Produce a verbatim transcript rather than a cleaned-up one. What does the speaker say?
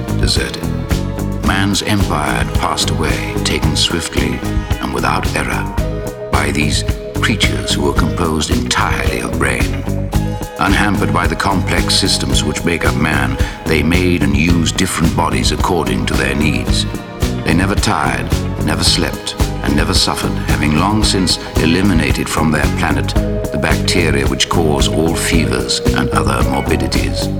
deserted. Man's empire had passed away, taken swiftly and without error by these creatures who were composed entirely of brain. Unhampered by the complex systems which make up man, they made and used different bodies according to their needs. They never tired, never slept, and never suffered, having long since eliminated from their planet the bacteria which cause all fevers and other morbidities.